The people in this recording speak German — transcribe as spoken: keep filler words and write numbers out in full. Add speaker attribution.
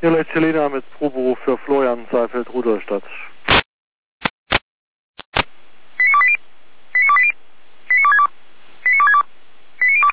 Speaker 1: Hier Leute Helena mit Proberuf für Florian Saalfeld, Rudolstadt.